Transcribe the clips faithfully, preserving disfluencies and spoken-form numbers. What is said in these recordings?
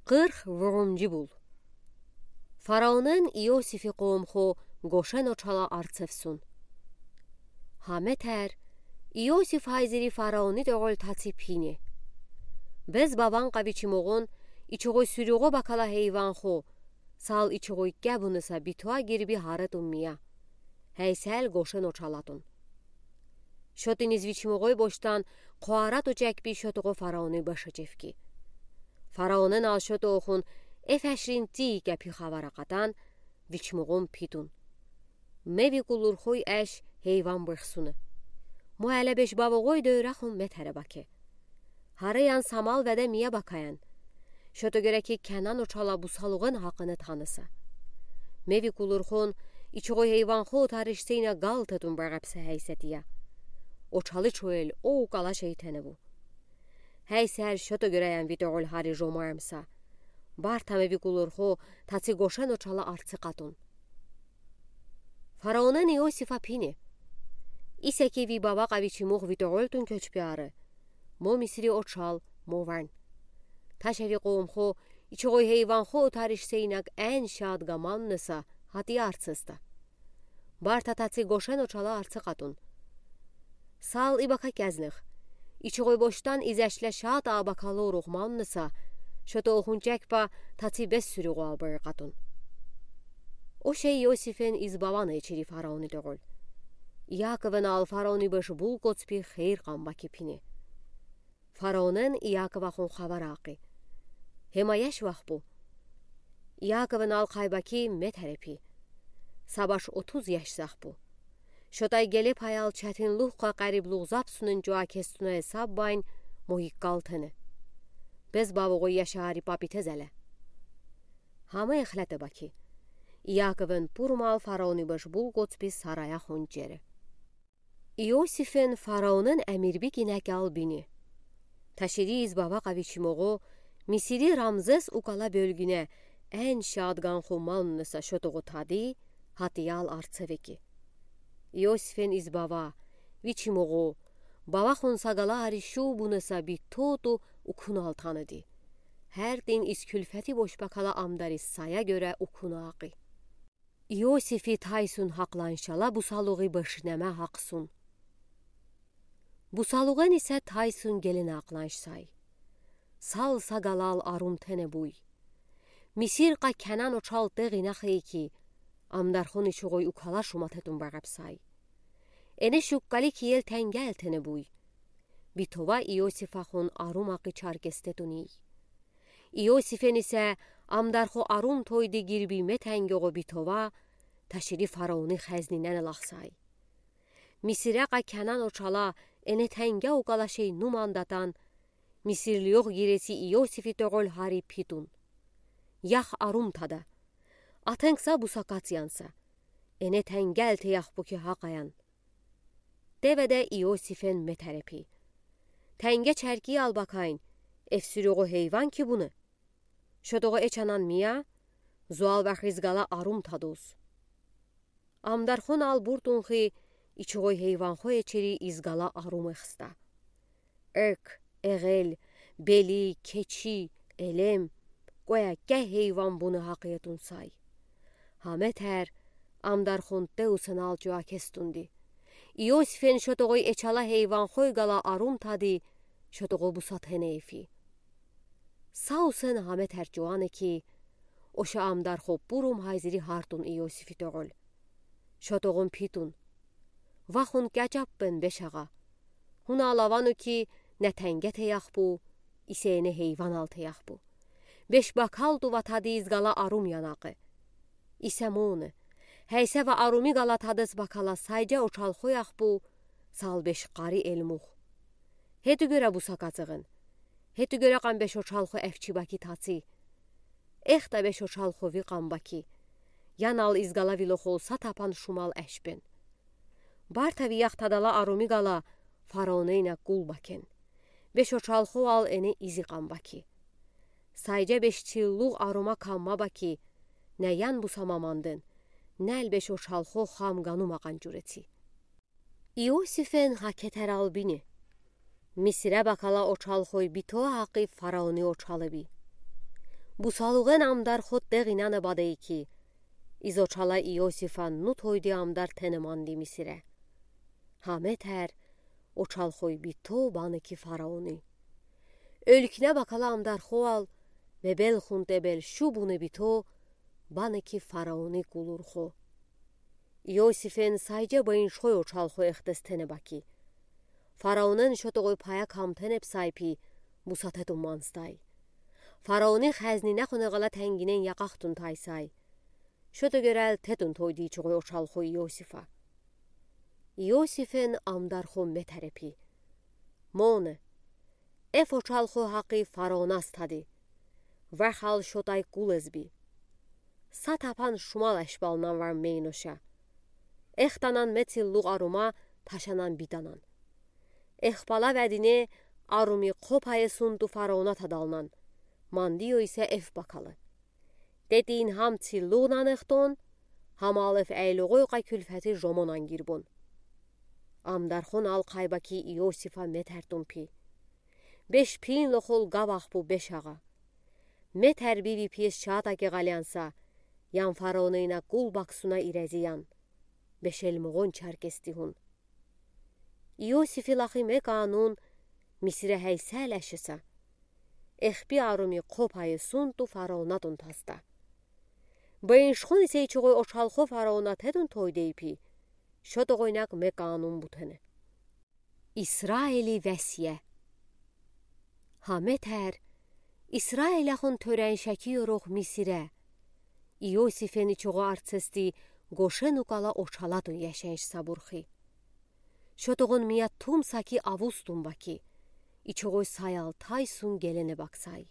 qırx vurumci bul. Faraonın İosifi qomxo goşen oçala artsefsun. Hametər, İosif hayziri faraoni doğol tatsi pini. Bez baban qaviçimoğun, içoğoy sürüğo bakala heyvan xo, sal içoğoy gəbunisa bitoa girbi haradun miya. Heysel goşen oçaladun. Şotin izviçimoğoy boştan qoarat o cəkbi şotoğo faraoni başa cefki. Faraonun al şotoğun efəşrin ti gəpi xavaraqadan, viçimoğun pidun. Mevi qulur xoy əş heyvan bırxsunu. Muələ beş bavoğoy döyraxun mətərə bakı. Harayan samal vədə miyə bakayan. Şoto görə ki Kənan oçala bu saluğun haqqını tanısa. Mevi qulur xon, içoğoy heyvan xo tarışseyna qal tedun bəğəbsə heysədiyə. Oçalı çoğel o qala şeytəni bu. Heysər şoto görəyən videol hari jomarmsa. Barta mevi qulur xo tatsi qoşan oçala artsı qadun. Faraonun İosifa pini. İsə ki vi baba qaviçimoğ videoltun köçbiyarı. Mo misiri oçal, mo varn. Taşevi qomxo, içoğoy heyvan xo tarışseynak ən şad qamanlısa, hadi artsızda. Barta tatsi qoşan oçala artsı qadun. Sal ibaka gəznıq. İçoğoy boşdan izəşlə şad abakalı oruğmanlısa, şoto oxun cəkba tatsi bəs sürüğu albır qadun. O şey İosifin izbavanı içiri faraoni doğul. İyakıvın al faraoni baş bul qotspi xeyr qambaki pini. Faraonun İyakıvaxun xavar aqi. Hemayeş vaxt bu. İyakıvın al qaybaki metərepi. Sabaş otuz yaşsaq bu. Şotay gelip hayal çətinluqqa qəribluq zapsunun joakestuna hesab bayn mohiqqaltını. Bez bavoğu yaşari papitezələ. Hamı exlətə baki. İyakıvın purmal faraoni baş bul qotspi saraya xunceri. İosifin faraonun əmirbi ginək albini. Taşiri izbaba qaviçimoğu, Misiri Ramzes uqala bölgünə ən şadqan xumanlısa şotoğu tadi, hatiyal artseveki. İosifin izbaba, viçimoğu, baba xunsaqala arişu bunasa bitodu ukunal tanıdı. Hər din iskülfəti boşbakala amdari saya görə ukunaqı. İosifi taysun haqlanşala bu salığı başınəmə haqsun. Bu saluğan isə taysun gelin aqlanşsay. Sal saqalal arum tənə buy. Misir qa Kənan oçal dəğinə xeyki, amdarxun içoğoy ukala şumatədun bəğəbsay. Ene şuqqali kiyel təngəl tənə buy. Bitova İosifaxun arum aqı çargesteduni. İosifin isə amdarxu arum toydi girbime təngəğo bitova, taşiri faraoni xəzninən elaxsay. Misirə qa Kənan oçala ene təngə uqala şey numandatan, Misirliyoq giresi İosifi doğol hari pidun. Yax arum tada. Atınksa bu sakatyansa. Ene təngəl teyax bu ki haqayan. Devədə İosifin metərepi. Təngə çərki al bakayn. Efsürüğü heyvan ki bunu. Şodoğu eçanan miya. Zual və xizgala arum taduz. Amdarxun al burdunxi. İçoğu heyvan xo eçeri izgala arum exsta. Irk, eğel, beli, keçi, elem. Qoya gəh heyvan bunu haqiyetun say. Hametər, amdarxun deusen al joakestundi. İosifin şotoğu eçala heyvan xoy qala arum tadı, şotoğu bu satene efi. Sausen hametər joane ki, oşa amdarxu burum hayziri hartun İosifi doğul. Şotoğun pitun. Vaxun gəcəbbin beşağa. Hun alavanu ki, nə təngə teyax bu, isəyini heyvan al teyax bu. Beş bakal duva tadı izgala arum yanağı. İsəmonu, həysə və arumi qala tadız bakala sayca oçal xoyaq bu, sal beş qari elmuq. Hedi görə bu sakacığın. Hedi görə qan beş oçal xo əfçi baki tatsi. Ex da beş oçal xo vi qan baki. Yanal izgala vilox olsa tapan şumal əşbin. Barta viyax tadala arumi qala, faraoneyna qul bakın. Beş oçal xo al eni izi qan baki. Sayca beş çilluq aroma kanma baki. Nəyan bu samamandın. Nəl beş oçal xo xam qanum aqan cüreti. İosifin haketər albini. Misirə bakala oçal xoy bito haqi faraoni oçalı bi. Բուսալուղեն ամդար խոտ դեղինանը բադեիքի, իզոչալա Իոսիֆան նու թոյդի ամդար թենմանդի միսիրե։ Համետ էր, օչալխոյ բիթո բանıki Faraoni. Ölkine bakala amdar xoal ve bel xunte bel şubunu bito banıki Faraoni kulur xo. Iosif'in sayca bayın şoy oçal xo extestene baki. Faraonun şotoğoy paya kamten hep saypi busatetun manstay. Faraoni xəznine xonağala tənginin yaqaqtun taysay. Şoto görəl tetun toydi çoğoy oçal xo Iosif'a. Iosif'in amdar xo meterepi. Mone. Ef oçal xo haqi Faraonas tadı. Vəxal şotay qulezbi. Satapan şumal əşbalnan var meynoşa. Extanan metilluq aruma taşanan bidanan. Exbala vədini arumi qopayı sundu Faraona tadalnan. Mandiyo ise ef bakalı. Dediğin ham tilluğunan exton, ham alef eyluğoy qa külfəti jomonan girbon. Amdarxon al qaybaki Iosif'a metertun pi. Beş pin loxol qavaq bu beş ağa. Meter bivi piyes çağdaki qalyansa, yan Faraonayna qul baksuna ireziyan. Beşelmuğun çarkestihun. Iosif'i laxi me qanun, misire heysel əşisa. Exbi arumi qopayı sundu Faraonatun tasta. Bayınşxun ise çoğoy oçalxo Faraonat hedun toydeypi. Şoto qoynak me qanun butene. İsraili vəsiyə. Hametər, İsrailəxun törən şəki yoruq misirə. Iosif'eni çoğu artsesti qoşen uqala oçaladun yeşenş saburxi. Şotoğun miyat tum saki avustun baki. İçoğoy sayal taysun gelene baksay.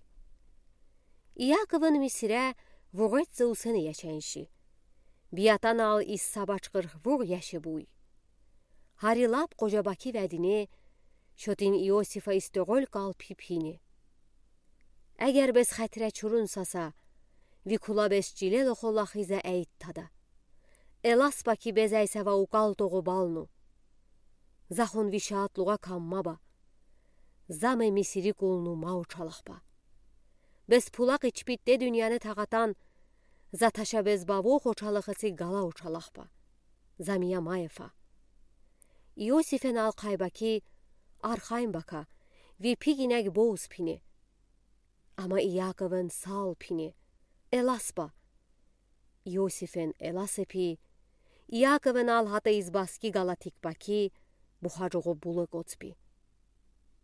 İyaqıvın misirə vuğet zıuseni yeşenşi. Biyatan al is sabaçqır vuğ yeşi buy. Harilap qocabaki vədini, şotin Iosif'a istoğol qalpi pini. Əgər bez xətirə çurunsasa, vikula bez cile loxolaxizə əyid tada. Elas baki bez əysəva uqal doğu balnu. Zaxun vişaatluğa kanmaba. Zame misiri qulnu mau çalaqba. Bez pulaq içbitdə dünyanı tağatan, zataşa bez bavu xoçalıqısı qala uçalaqba. Zamiya mayefa. Iosif'en al qaybaki, arxayn baka, vi piginək boğuz pini. Ama İyaqıvın sal pini, elasba. Iosif'en elasepi, İyaqıvın al hata izbaski galatik baki, buxacoğu bulu qotsbi.